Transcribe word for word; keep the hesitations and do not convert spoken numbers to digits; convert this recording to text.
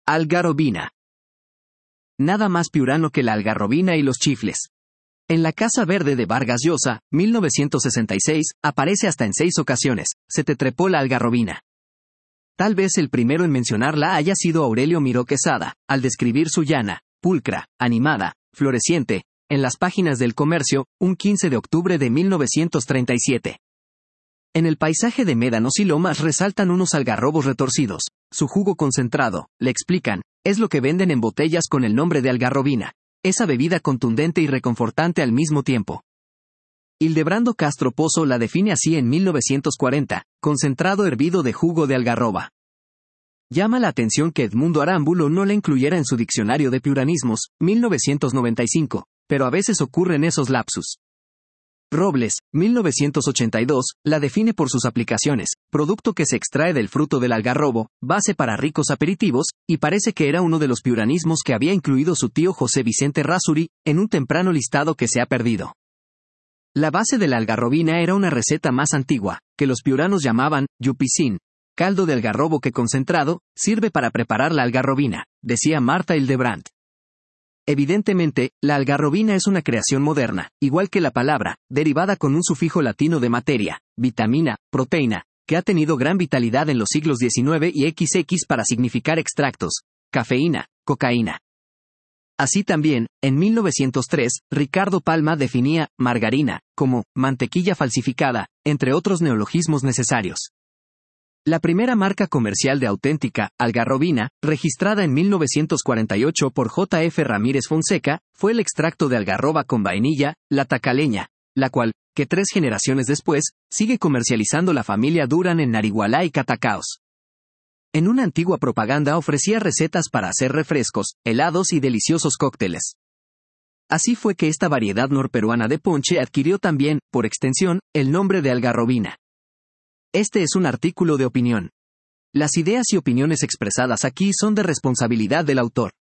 Algarrobina. Nada más piurano que la algarrobina y los chifles. En La Casa Verde de Vargas Llosa, mil novecientos sesenta y seis, aparece hasta en seis ocasiones, se te trepó la algarrobina. Tal vez el primero en mencionarla haya sido Aurelio Miró Quesada, al describir su llana, pulcra, animada, floreciente, en las páginas del Comercio, un quince de octubre de mil novecientos treinta y siete. En el paisaje de médanos y lomas resaltan unos algarrobos retorcidos. Su jugo concentrado, le explican, es lo que venden en botellas con el nombre de algarrobina. Esa bebida contundente y reconfortante al mismo tiempo. Hildebrando Castro Pozo la define así en mil novecientos cuarenta, concentrado hervido de jugo de algarroba. Llama la atención que Edmundo Arámbulo no la incluyera en su diccionario de piuranismos, mil novecientos noventa y cinco, pero a veces ocurren esos lapsus. Robles, mil novecientos ochenta y dos, la define por sus aplicaciones, producto que se extrae del fruto del algarrobo, base para ricos aperitivos, y parece que era uno de los piuranismos que había incluido su tío José Vicente Rasuri, en un temprano listado que se ha perdido. La base de la algarrobina era una receta más antigua, que los piuranos llamaban yupicín, caldo de algarrobo que concentrado, sirve para preparar la algarrobina, decía Marta Hildebrandt. Evidentemente, la algarrobina es una creación moderna, igual que la palabra, derivada con un sufijo latino de materia, vitamina, proteína, que ha tenido gran vitalidad en los siglos diecinueve y equis equis para significar extractos, cafeína, cocaína. Así también, en mil novecientos tres, Ricardo Palma definía margarina como mantequilla falsificada, entre otros neologismos necesarios. La primera marca comercial de auténtica algarrobina, registrada en mil novecientos cuarenta y ocho por J F Ramírez Fonseca, fue el extracto de algarroba con vainilla, la tacaleña, la cual, que tres generaciones después, sigue comercializando la familia Durán en Narigualá y Catacaos. En una antigua propaganda ofrecía recetas para hacer refrescos, helados y deliciosos cócteles. Así fue que esta variedad norperuana de ponche adquirió también, por extensión, el nombre de algarrobina. Este es un artículo de opinión. Las ideas y opiniones expresadas aquí son de responsabilidad del autor.